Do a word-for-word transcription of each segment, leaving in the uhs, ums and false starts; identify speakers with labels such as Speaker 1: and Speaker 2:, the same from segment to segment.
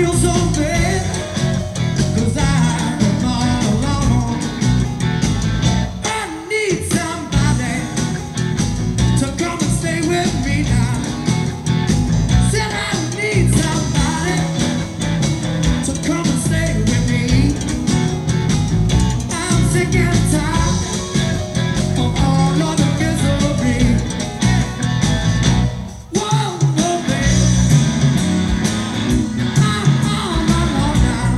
Speaker 1: feel so bad, 'cause I'm all alone. I need somebody to come and stay with me now. Said I need somebody to come and stay with me. I'm sick and tired of all of the misery. Whoa, whoa, baby, I'm all alone now.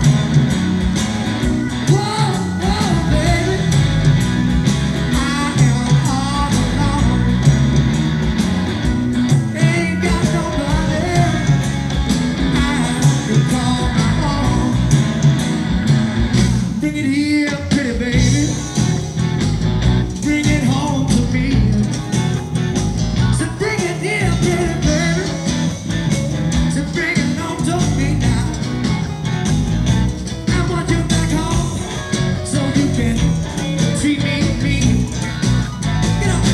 Speaker 1: Whoa, whoa, baby, I am all alone. Ain't got nobody I can call my own. Bring it here, pretty baby. Bring it home to me. So bring it here, pretty baby. So bring it home to me now. I want you back home so you can treat me mean. Get up.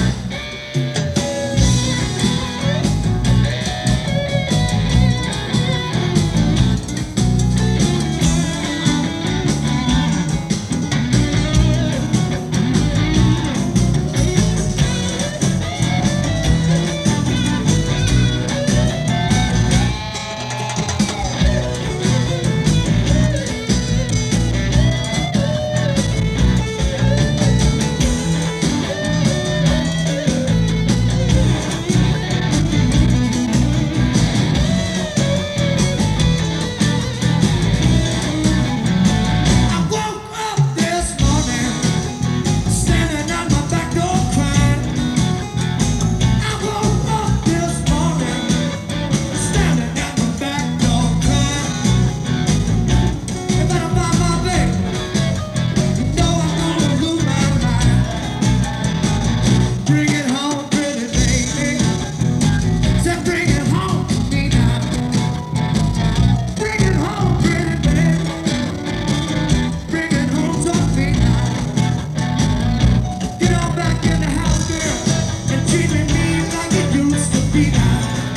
Speaker 1: I woke up this morning, standing at my back door crying. I woke up this morning, standing at my back door crying. If I don't find my baby, you know I'm gonna lose my mind. Bring it home, pretty baby. Say, bring it home to me now. Bring it home, pretty baby. Bring it home to me now. Get on back in the house, girl, and treat me mean like it used to be now.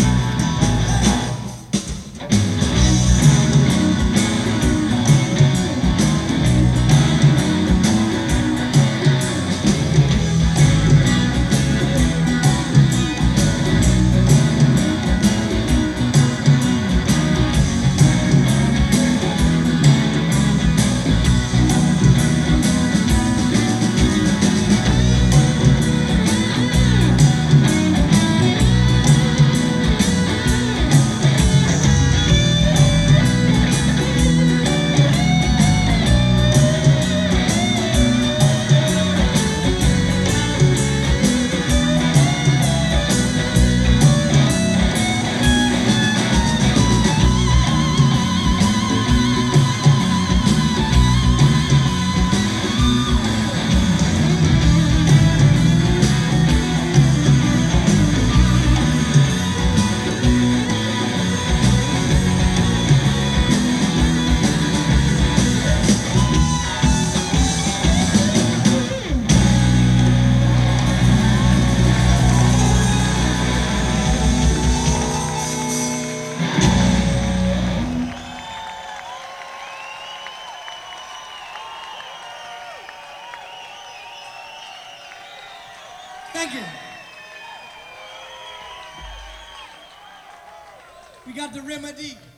Speaker 1: Thank you. We got the remedy.